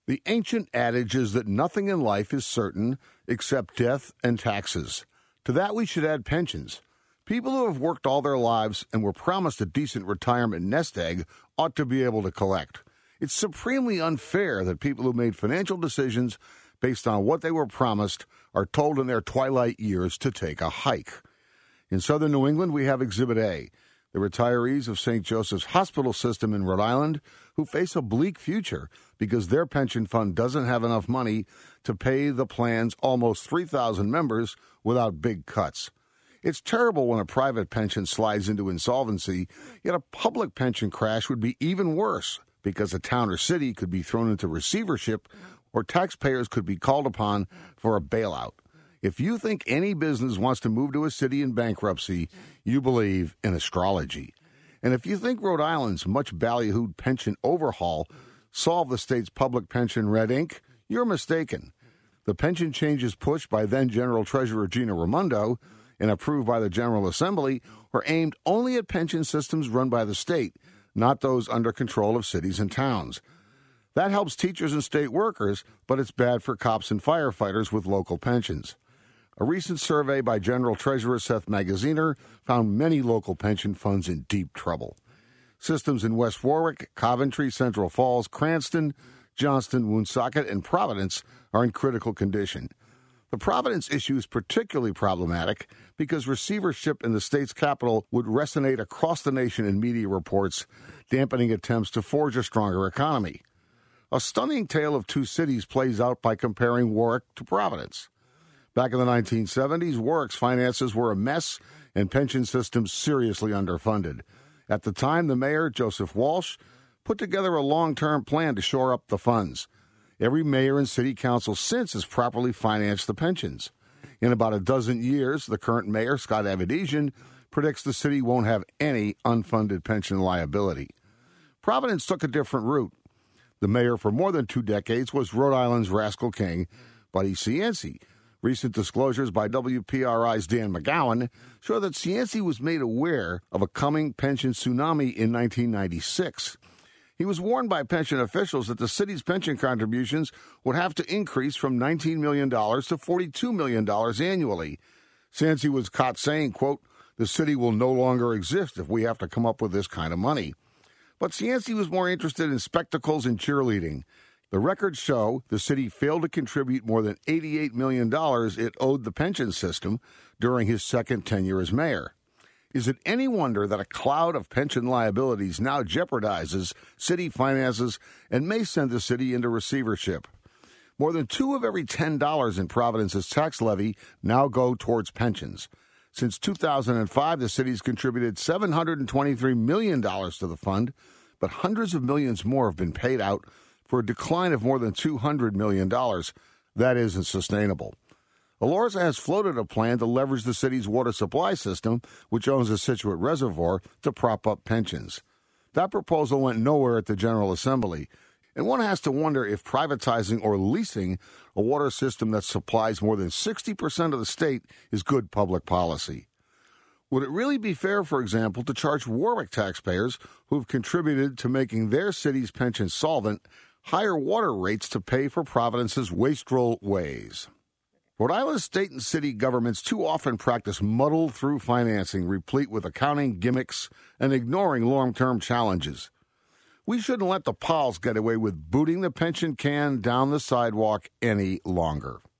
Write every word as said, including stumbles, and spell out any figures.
The ancient adage is that nothing in life is certain except death and taxes. To that we should add pensions. People who have worked all their lives and were promised a decent retirement nest egg ought to be able to collect. It's supremely unfair that people who made financial decisions based on what they were promised are told in their twilight years to take a hike. In southern New England, we have Exhibit A, the retirees of Saint Joseph's Hospital System in Rhode Island who face a bleak future because their pension fund doesn't have enough money to pay the plan's almost three thousand members without big cuts. It's terrible when a private pension slides into insolvency, yet a public pension crash would be even worse because a town or city could be thrown into receivership or taxpayers could be called upon for a bailout. If you think any business wants to move to a city in bankruptcy, you believe in astrology. And if you think Rhode Island's much ballyhooed pension overhaul solved the state's public pension red ink, you're mistaken. The pension changes pushed by then-General Treasurer Gina Raimondo and approved by the General Assembly were aimed only at pension systems run by the state, not those under control of cities and towns. That helps teachers and state workers, but it's bad for cops and firefighters with local pensions. A recent survey by General Treasurer Seth Magaziner found many local pension funds in deep trouble. Systems in West Warwick, Coventry, Central Falls, Cranston, Johnston, Woonsocket, and Providence are in critical condition. The Providence issue is particularly problematic because receivership in the state's capital would resonate across the nation in media reports, dampening attempts to forge a stronger economy. A stunning tale of two cities plays out by comparing Warwick to Providence. Back in the nineteen seventies, Warwick's finances were a mess and pension systems seriously underfunded. At the time, the mayor, Joseph Walsh, put together a long-term plan to shore up the funds. Every mayor and city council since has properly financed the pensions. In about a dozen years, the current mayor, Scott Avedisian, predicts the city won't have any unfunded pension liability. Providence took a different route. The mayor for more than two decades was Rhode Island's rascal king, Buddy Cianci. Recent disclosures by W P R I's Dan McGowan show that Cianci was made aware of a coming pension tsunami in nineteen ninety-six. He was warned by pension officials that the city's pension contributions would have to increase from nineteen million dollars to forty-two million dollars annually. Cianci was caught saying, quote, "The city will no longer exist if we have to come up with this kind of money." But Cianci was more interested in spectacles and cheerleading. The records show the city failed to contribute more than eighty-eight million dollars it owed the pension system during his second tenure as mayor. Is it any wonder that a cloud of pension liabilities now jeopardizes city finances and may send the city into receivership? More than two of every ten dollars in Providence's tax levy now go towards pensions. Since two thousand five, the city's contributed seven hundred twenty-three million dollars to the fund, but hundreds of millions more have been paid out for a decline of more than two hundred million dollars. That isn't sustainable. Alorza has floated a plan to leverage the city's water supply system, which owns the Scituate Reservoir, to prop up pensions. That proposal went nowhere at the General Assembly, and one has to wonder if privatizing or leasing a water system that supplies more than sixty percent of the state is good public policy. Would it really be fair, for example, to charge Warwick taxpayers who've contributed to making their city's pension solvent higher water rates to pay for Providence's wastrel ways? Rhode Island's state and city governments too often practice muddled-through financing replete with accounting gimmicks and ignoring long-term challenges. We shouldn't let the P O Ls get away with booting the pension can down the sidewalk any longer.